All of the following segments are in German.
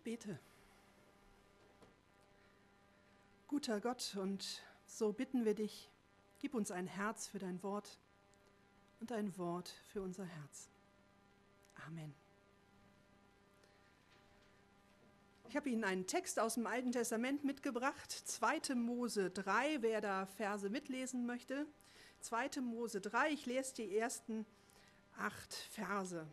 bete. Guter Gott, und so bitten wir dich, gib uns ein Herz für dein Wort und ein Wort für unser Herz. Amen. Ich habe Ihnen einen Text aus dem Alten Testament mitgebracht, 2. Mose 3, wer da Verse mitlesen möchte. 2. Mose 3, ich lese die ersten 8 Verse.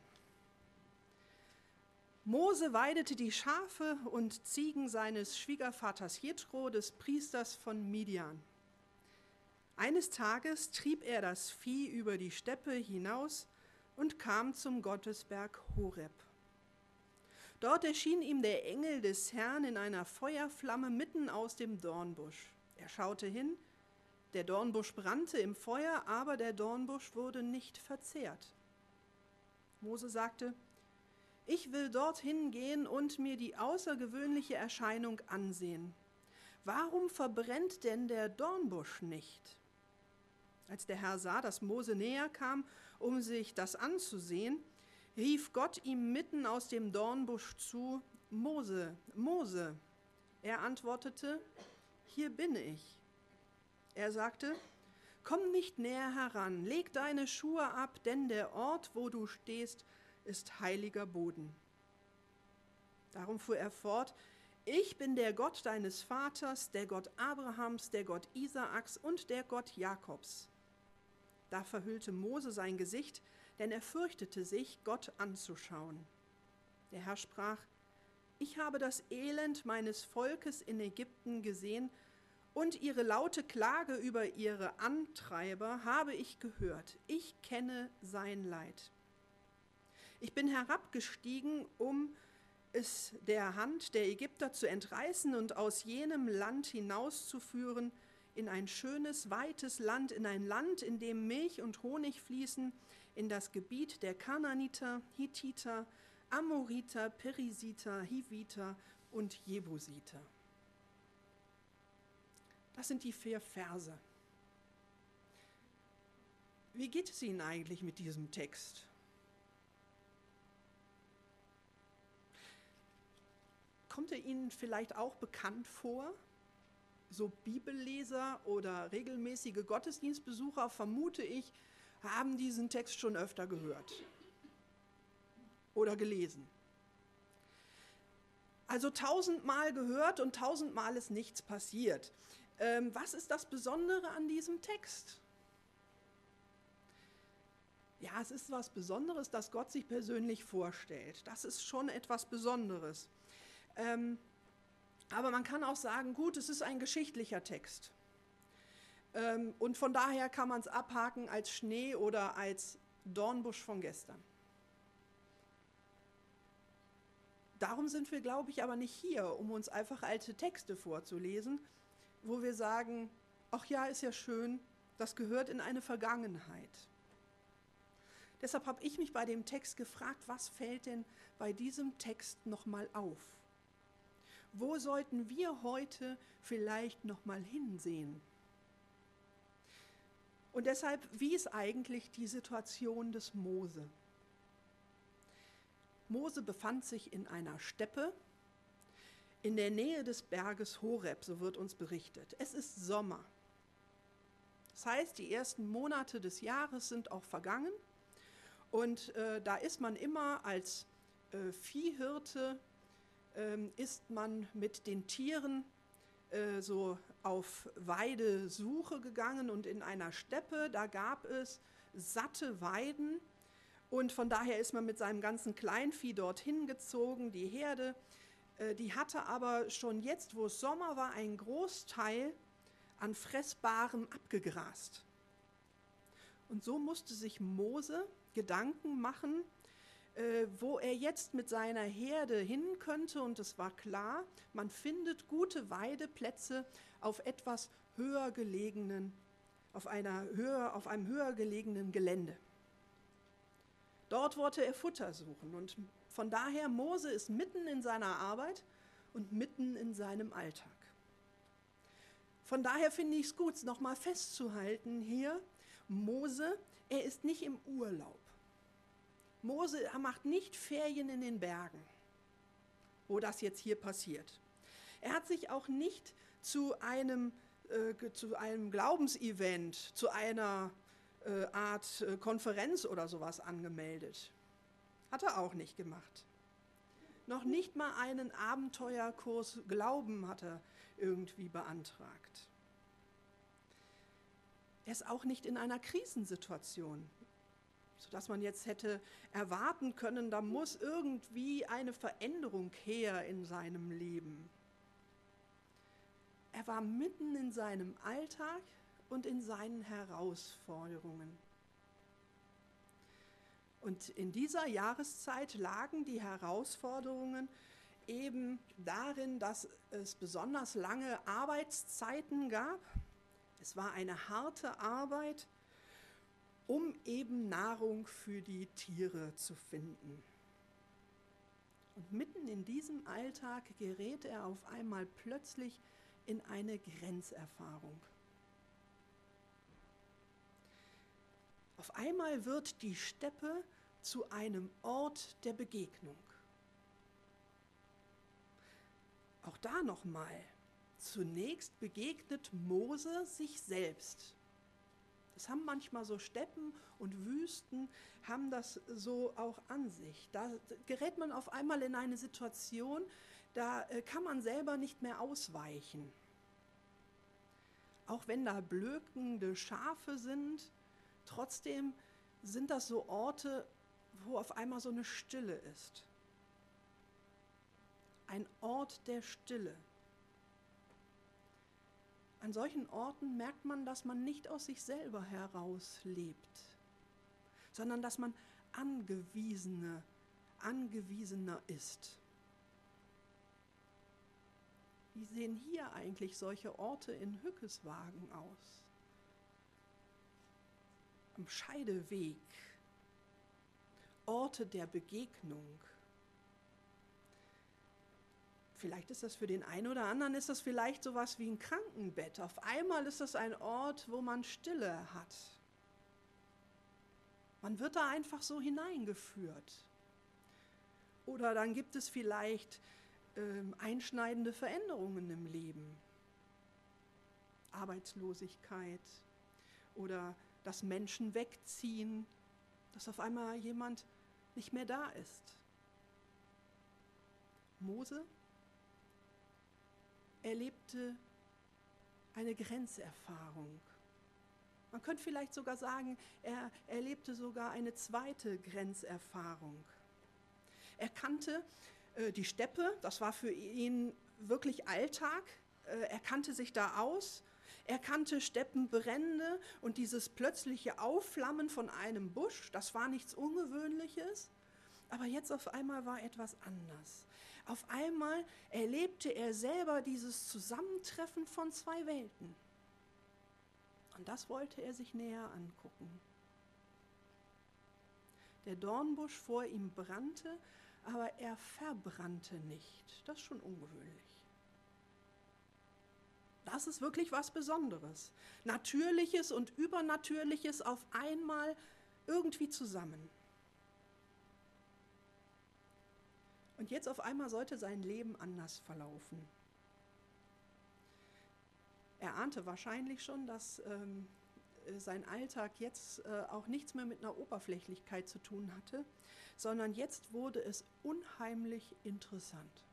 Mose weidete die Schafe und Ziegen seines Schwiegervaters Jethro, des Priesters von Midian. Eines Tages trieb er das Vieh über die Steppe hinaus und kam zum Gottesberg Horeb. Dort erschien ihm der Engel des Herrn in einer Feuerflamme mitten aus dem Dornbusch. Er schaute hin, der Dornbusch brannte im Feuer, aber der Dornbusch wurde nicht verzehrt. Mose sagte: Ich will dorthin gehen und mir die außergewöhnliche Erscheinung ansehen. Warum verbrennt denn der Dornbusch nicht? Als der Herr sah, dass Mose näher kam, um sich das anzusehen, rief Gott ihm mitten aus dem Dornbusch zu: Mose, Mose. Er antwortete: Hier bin ich. Er sagte: Komm nicht näher heran, leg deine Schuhe ab, denn der Ort, wo du stehst, ist heiliger Boden. Darum fuhr er fort: Ich bin der Gott deines Vaters, der Gott Abrahams, der Gott Isaaks und der Gott Jakobs. Da verhüllte Mose sein Gesicht, denn er fürchtete sich, Gott anzuschauen. Der Herr sprach: Ich habe das Elend meines Volkes in Ägypten gesehen und ihre laute Klage über ihre Antreiber habe ich gehört. Ich kenne sein Leid. Ich bin herabgestiegen, um es der Hand der Ägypter zu entreißen und aus jenem Land hinauszuführen in ein schönes, weites Land, in ein Land, in dem Milch und Honig fließen, in das Gebiet der Kanaaniter, Hittiter, Amoriter, Perisiter, Hiviter und Jebusiter. Das sind die 4 Verse. Wie geht es Ihnen eigentlich mit diesem Text? Kommt er Ihnen vielleicht auch bekannt vor? So Bibelleser oder regelmäßige Gottesdienstbesucher, vermute ich, haben diesen Text schon öfter gehört oder gelesen. Also 1000-mal gehört und 1000-mal ist nichts passiert. Was ist das Besondere an diesem Text? Ja, es ist was Besonderes, dass Gott sich persönlich vorstellt. Das ist schon etwas Besonderes. Aber man kann auch sagen, gut, es ist ein geschichtlicher Text. Und von daher kann man es abhaken als Schnee oder als Dornbusch von gestern. Darum sind wir, glaube ich, aber nicht hier, um uns einfach alte Texte vorzulesen, wo wir sagen: Ach ja, ist ja schön, das gehört in eine Vergangenheit. Deshalb habe ich mich bei dem Text gefragt, was fällt denn bei diesem Text nochmal auf? Wo sollten wir heute vielleicht nochmal hinsehen? Und deshalb, wie ist eigentlich die Situation des Mose? Mose befand sich in einer Steppe in der Nähe des Berges Horeb, so wird uns berichtet. Es ist Sommer. Das heißt, die ersten Monate des Jahres sind auch vergangen. Und da ist man immer als Viehhirte, ist man mit den Tieren so auf Weidesuche gegangen, und in einer Steppe, da gab es satte Weiden, und von daher ist man mit seinem ganzen Kleinvieh dorthin gezogen. Die Herde, die hatte aber schon jetzt, wo es Sommer war, einen Großteil an Fressbarem abgegrast. Und so musste sich Mose Gedanken machen, wo er jetzt mit seiner Herde hin könnte, und es war klar, man findet gute Weideplätze auf etwas höher gelegenen, auf einem höher gelegenen Gelände. Dort wollte er Futter suchen, und von daher Mose ist mitten in seiner Arbeit und mitten in seinem Alltag. Von daher finde ich es gut, nochmal festzuhalten hier, Mose, er ist nicht im Urlaub. Mose, er macht nicht Ferien in den Bergen, wo das jetzt hier passiert. Er hat sich auch nicht zu einem Glaubensevent, zu einer Art Konferenz oder sowas angemeldet. Hat er auch nicht gemacht. Noch nicht mal einen Abenteuerkurs Glauben hat er irgendwie beantragt. Er ist auch nicht in einer Krisensituation, sodass man jetzt hätte erwarten können, da muss irgendwie eine Veränderung her in seinem Leben. Er war mitten in seinem Alltag und in seinen Herausforderungen. Und in dieser Jahreszeit lagen die Herausforderungen eben darin, dass es besonders lange Arbeitszeiten gab. Es war eine harte Arbeit, um eben Nahrung für die Tiere zu finden. Und mitten in diesem Alltag gerät er auf einmal plötzlich in eine Grenzerfahrung. Auf einmal wird die Steppe zu einem Ort der Begegnung. Auch da nochmal. Zunächst begegnet Mose sich selbst. Das haben manchmal so Steppen und Wüsten, haben das so auch an sich. Da gerät man auf einmal in eine Situation, da kann man selber nicht mehr ausweichen. Auch wenn da blökende Schafe sind, trotzdem sind das so Orte, wo auf einmal so eine Stille ist. Ein Ort der Stille. An solchen Orten merkt man, dass man nicht aus sich selber heraus lebt, sondern dass man Angewiesener ist. Wie sehen hier eigentlich solche Orte in Hückeswagen aus? Am Scheideweg, Orte der Begegnung. Vielleicht ist das für den einen oder anderen, ist das vielleicht sowas wie ein Krankenbett. Auf einmal ist das ein Ort, wo man Stille hat. Man wird da einfach so hineingeführt. Oder dann gibt es vielleicht einschneidende Veränderungen im Leben. Arbeitslosigkeit oder dass Menschen wegziehen, dass auf einmal jemand nicht mehr da ist. Mose erlebte eine Grenzerfahrung. Man könnte vielleicht sogar sagen, er erlebte sogar eine zweite Grenzerfahrung. Er kannte die Steppe, das war für ihn wirklich Alltag. Er kannte sich da aus. Er kannte Steppenbrände und dieses plötzliche Aufflammen von einem Busch, das war nichts Ungewöhnliches. Aber jetzt auf einmal war etwas anders. Auf einmal erlebte er selber dieses Zusammentreffen von zwei Welten. Und das wollte er sich näher angucken. Der Dornbusch vor ihm brannte, aber er verbrannte nicht. Das ist schon ungewöhnlich. Das ist wirklich was Besonderes. Natürliches und Übernatürliches auf einmal irgendwie zusammen. Und jetzt auf einmal sollte sein Leben anders verlaufen. Er ahnte wahrscheinlich schon, dass sein Alltag jetzt auch nichts mehr mit einer Oberflächlichkeit zu tun hatte, sondern jetzt wurde es unheimlich interessant.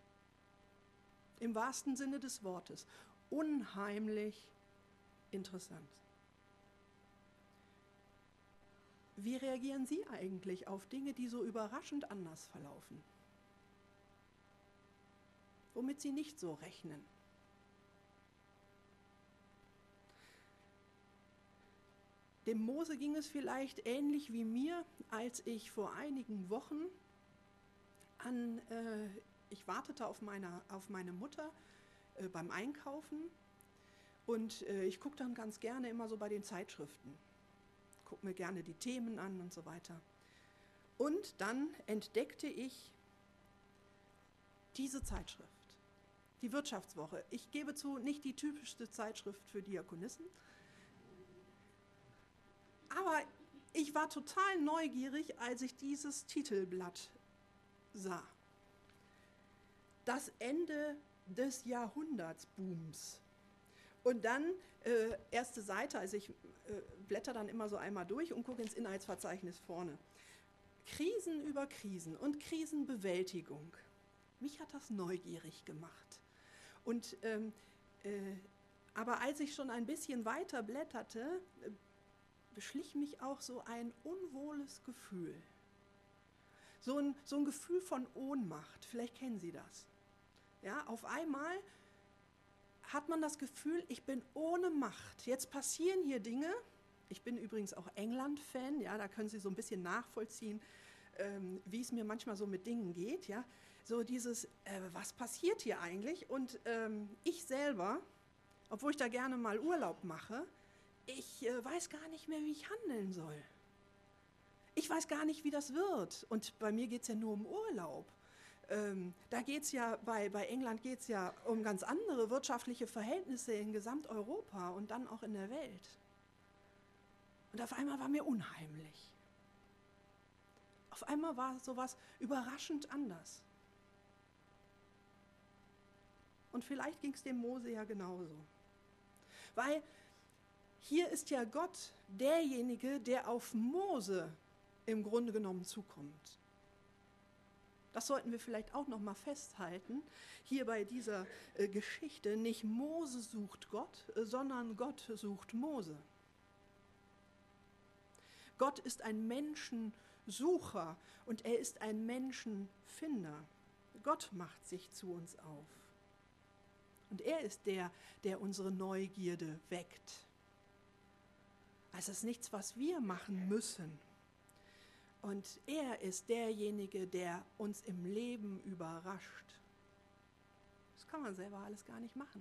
Im wahrsten Sinne des Wortes. Unheimlich interessant. Wie reagieren Sie eigentlich auf Dinge, die so überraschend anders verlaufen? Womit Sie nicht so rechnen? Dem Mose ging es vielleicht ähnlich wie mir, als ich vor einigen Wochen ich wartete auf meine Mutter beim Einkaufen und ich gucke dann ganz gerne immer so bei den Zeitschriften, gucke mir gerne die Themen an und so weiter. Und dann entdeckte ich diese Zeitschrift, die Wirtschaftswoche. Ich gebe zu, nicht die typischste Zeitschrift für Diakonissen, aber ich war total neugierig, als ich dieses Titelblatt sah. das Ende des Jahrhundertsbooms. Und dann, erste Seite, also ich blätter dann immer so einmal durch und gucke ins Inhaltsverzeichnis vorne. Krisen über Krisen und Krisenbewältigung. Mich hat das neugierig gemacht. Und, aber als ich schon ein bisschen weiter blätterte, beschlich mich auch so ein unwohles Gefühl. So ein Gefühl von Ohnmacht, vielleicht kennen Sie das. Ja, auf einmal hat man das Gefühl, ich bin ohne Macht. Jetzt passieren hier Dinge. Ich bin übrigens auch England-Fan, ja, da können Sie so ein bisschen nachvollziehen, wie es mir manchmal so mit Dingen geht. Ja. So dieses, was passiert hier eigentlich? Und ich selber, obwohl ich da gerne mal Urlaub mache, ich weiß gar nicht mehr, wie ich handeln soll. Ich weiß gar nicht, wie das wird. Und bei mir geht es ja nur um Urlaub. Da geht es ja, bei England geht es ja um ganz andere wirtschaftliche Verhältnisse in Gesamteuropa und dann auch in der Welt. Und auf einmal war mir unheimlich. Auf einmal war sowas überraschend anders. Und vielleicht ging es dem Mose ja genauso. Weil hier ist ja Gott derjenige, der auf Mose im Grunde genommen zukommt. Das sollten wir vielleicht auch noch mal festhalten, hier bei dieser Geschichte. Nicht Mose sucht Gott, sondern Gott sucht Mose. Gott ist ein Menschensucher und er ist ein Menschenfinder. Gott macht sich zu uns auf. Und er ist der, der unsere Neugierde weckt. Also es ist nichts, was wir machen müssen. Und er ist derjenige, der uns im Leben überrascht. Das kann man selber alles gar nicht machen.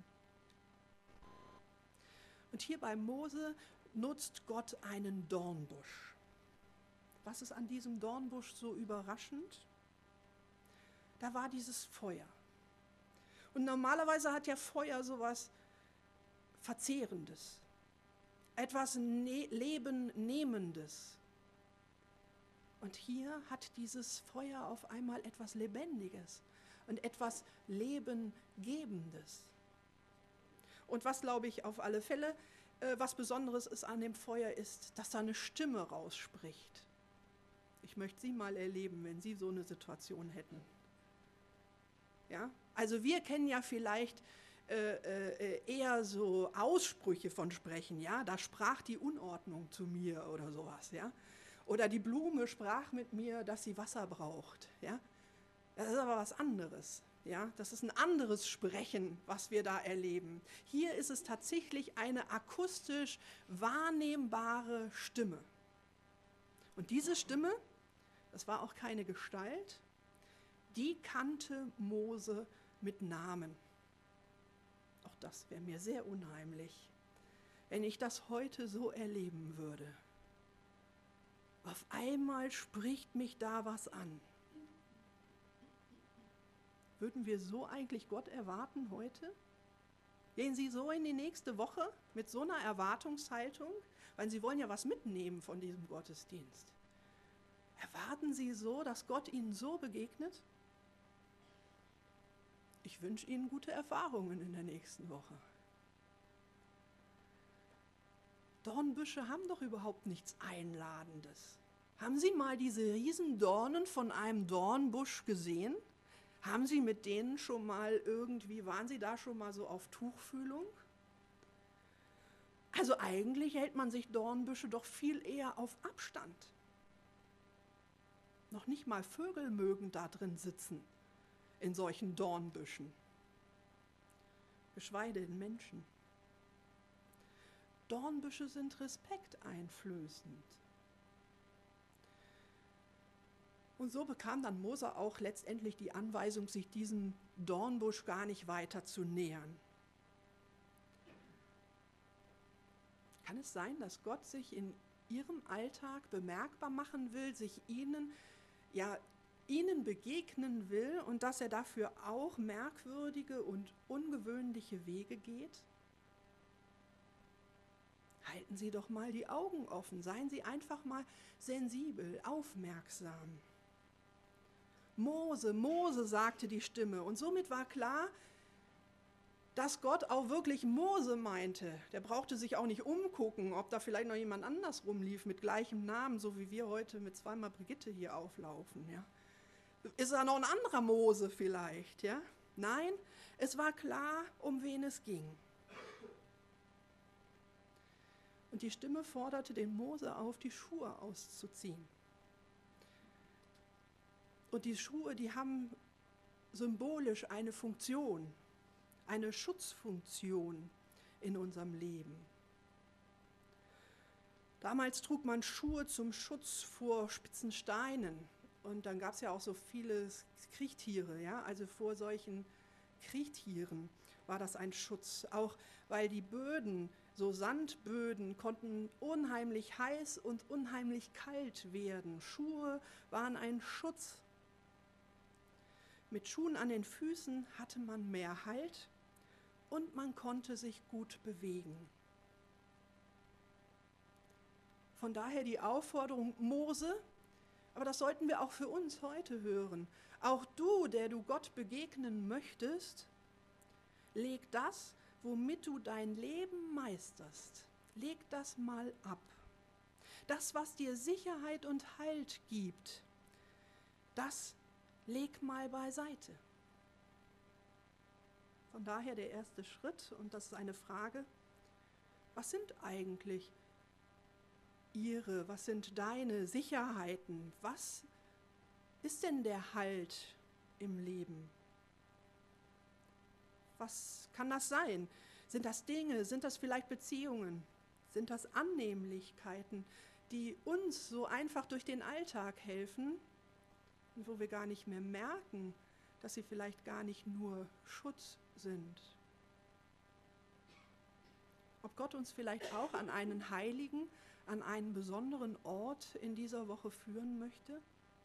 Und hier bei Mose nutzt Gott einen Dornbusch. Was ist an diesem Dornbusch so überraschend? Da war dieses Feuer. Und normalerweise hat ja Feuer sowas Verzehrendes, etwas Lebennehmendes. Und hier hat dieses Feuer auf einmal etwas Lebendiges und etwas Lebengebendes. Und was, glaube ich, auf alle Fälle was Besonderes ist an dem Feuer, ist, dass da eine Stimme rausspricht. Ich möchte Sie mal erleben, wenn Sie so eine Situation hätten. Ja? Also wir kennen ja vielleicht eher so Aussprüche von Sprechen. Ja? Da sprach die Unordnung zu mir oder sowas. Ja? Oder die Blume sprach mit mir, dass sie Wasser braucht. Ja? Das ist aber was anderes. Ja? Das ist ein anderes Sprechen, was wir da erleben. Hier ist es tatsächlich eine akustisch wahrnehmbare Stimme. Und diese Stimme, das war auch keine Gestalt, die kannte Mose mit Namen. Auch das wäre mir sehr unheimlich, wenn ich das heute so erleben würde. Auf einmal spricht mich da was an. Würden wir so eigentlich Gott erwarten heute? Gehen Sie so in die nächste Woche mit so einer Erwartungshaltung? Weil Sie wollen ja was mitnehmen von diesem Gottesdienst. Erwarten Sie so, dass Gott Ihnen so begegnet? Ich wünsche Ihnen gute Erfahrungen in der nächsten Woche. Dornbüsche haben doch überhaupt nichts Einladendes. Haben Sie mal diese riesen Dornen von einem Dornbusch gesehen? Haben Sie mit denen schon mal irgendwie, waren Sie da schon mal so auf Tuchfühlung? Also eigentlich hält man sich Dornbüsche doch viel eher auf Abstand. Noch nicht mal Vögel mögen da drin sitzen, in solchen Dornbüschen. Geschweige denn Menschen. Dornbüsche sind respekteinflößend. Und so bekam dann Mose auch letztendlich die Anweisung, sich diesem Dornbusch gar nicht weiter zu nähern. Kann es sein, dass Gott sich in Ihrem Alltag bemerkbar machen will, sich Ihnen begegnen will und dass er dafür auch merkwürdige und ungewöhnliche Wege geht? Halten Sie doch mal die Augen offen, seien Sie einfach mal sensibel, aufmerksam. Mose, Mose, sagte die Stimme. Und somit war klar, dass Gott auch wirklich Mose meinte. Der brauchte sich auch nicht umgucken, ob da vielleicht noch jemand anders rumlief mit gleichem Namen, so wie wir heute mit zweimal Brigitte hier auflaufen. Ja. Ist da noch ein anderer Mose vielleicht? Ja? Nein, es war klar, um wen es ging. Und die Stimme forderte den Mose auf, die Schuhe auszuziehen. Und die Schuhe, die haben symbolisch eine Funktion, eine Schutzfunktion in unserem Leben. Damals trug man Schuhe zum Schutz vor spitzen Steinen. Und dann gab es ja auch so viele Kriechtiere, ja? Also vor solchen Kriechtieren war das ein Schutz. Auch weil die Böden, so Sandböden, konnten unheimlich heiß und unheimlich kalt werden. Schuhe waren ein Schutz. Mit Schuhen an den Füßen hatte man mehr Halt und man konnte sich gut bewegen. Von daher die Aufforderung, Mose, aber das sollten wir auch für uns heute hören. Auch du, der du Gott begegnen möchtest, leg das, womit du dein Leben meisterst, leg das mal ab. Das, was dir Sicherheit und Halt gibt, das leg mal beiseite. Von daher der erste Schritt, und das ist eine Frage, was sind eigentlich was sind deine Sicherheiten? Was ist denn der Halt im Leben? Was kann das sein? Sind das Dinge? Sind das vielleicht Beziehungen? Sind das Annehmlichkeiten, die uns so einfach durch den Alltag helfen und wo wir gar nicht mehr merken, dass sie vielleicht gar nicht nur Schutz sind? Ob Gott uns vielleicht auch an einen heiligen, an einen besonderen Ort in dieser Woche führen möchte?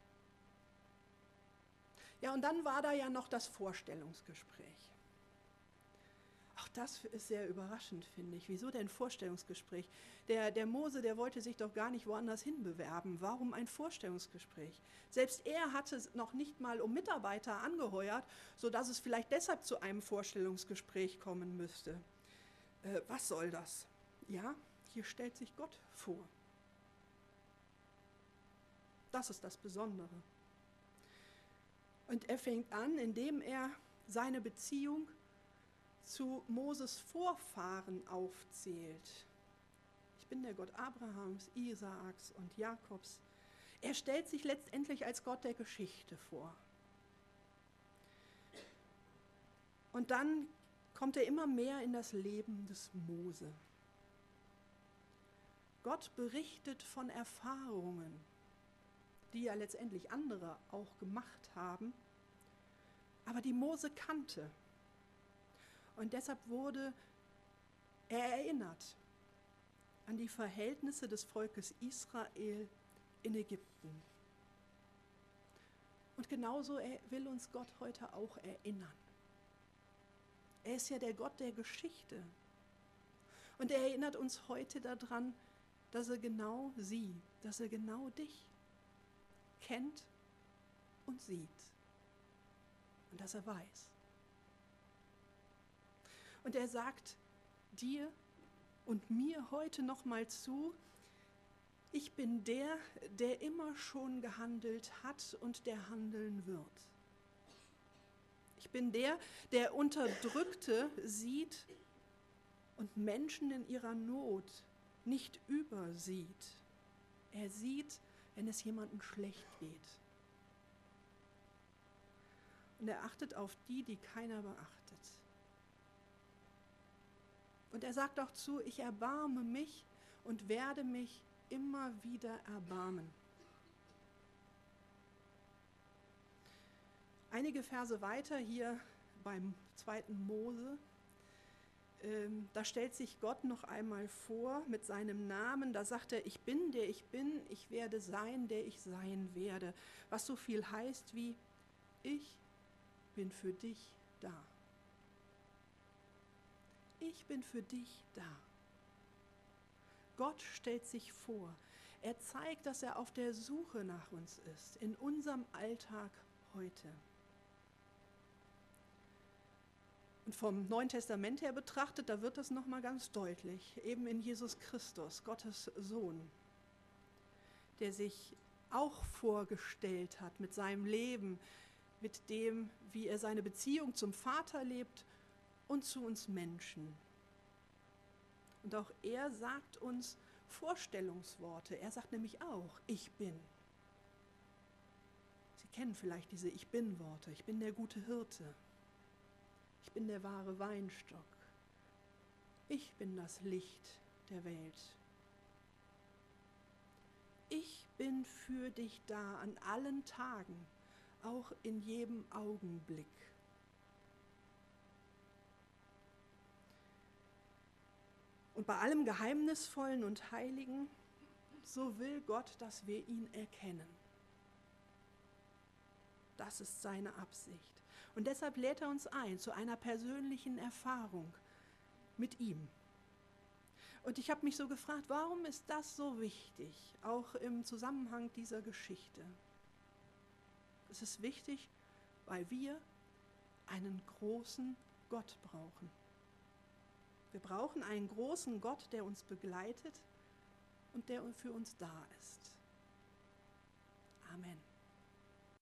Ja, und dann war da ja noch das Vorstellungsgespräch. Auch das ist sehr überraschend, finde ich. Wieso denn Vorstellungsgespräch? Der Mose, der wollte sich doch gar nicht woanders hin bewerben. Warum ein Vorstellungsgespräch? Selbst er hatte noch nicht mal um Mitarbeiter angeheuert, sodass es vielleicht deshalb zu einem Vorstellungsgespräch kommen müsste. Was soll das? Ja, hier stellt sich Gott vor. Das ist das Besondere. Und er fängt an, indem er seine Beziehung zu Moses Vorfahren aufzählt. Ich bin der Gott Abrahams, Isaaks und Jakobs. Er stellt sich letztendlich als Gott der Geschichte vor. Und dann kommt er immer mehr in das Leben des Mose. Gott berichtet von Erfahrungen, die ja letztendlich andere auch gemacht haben, aber die Mose kannte. Und deshalb wurde er erinnert an die Verhältnisse des Volkes Israel in Ägypten. Und genauso will uns Gott heute auch erinnern. Er ist ja der Gott der Geschichte. Und er erinnert uns heute daran, dass er genau sie, dass er genau dich kennt und sieht. Und dass er weiß. Und er sagt dir und mir heute nochmal zu, ich bin der, der immer schon gehandelt hat und der handeln wird. Ich bin der, der Unterdrückte sieht und Menschen in ihrer Not nicht übersieht. Er sieht, wenn es jemandem schlecht geht. Und er achtet auf die, die keiner beachtet. Und er sagt auch zu, ich erbarme mich und werde mich immer wieder erbarmen. Einige Verse weiter hier beim 2. Mose, da stellt sich Gott noch einmal vor mit seinem Namen. Da sagt er, ich bin, der ich bin, ich werde sein, der ich sein werde. Was so viel heißt wie, ich bin für dich da. Ich bin für dich da. Gott stellt sich vor. Er zeigt, dass er auf der Suche nach uns ist, in unserem Alltag heute. Und vom Neuen Testament her betrachtet, da wird das nochmal ganz deutlich, eben in Jesus Christus, Gottes Sohn, der sich auch vorgestellt hat mit seinem Leben, mit dem, wie er seine Beziehung zum Vater lebt und zu uns Menschen. Und auch er sagt uns Vorstellungsworte. Er sagt nämlich auch, ich bin. Sie kennen vielleicht diese Ich bin-Worte. Ich bin der gute Hirte. Ich bin der wahre Weinstock. Ich bin das Licht der Welt. Ich bin für dich da an allen Tagen, auch in jedem Augenblick. Und bei allem Geheimnisvollen und Heiligen, so will Gott, dass wir ihn erkennen. Das ist seine Absicht. Und deshalb lädt er uns ein zu einer persönlichen Erfahrung mit ihm. Und ich habe mich so gefragt, warum ist das so wichtig, auch im Zusammenhang dieser Geschichte? Es ist wichtig, weil wir einen großen Gott brauchen. Wir brauchen einen großen Gott, der uns begleitet und der für uns da ist. Amen.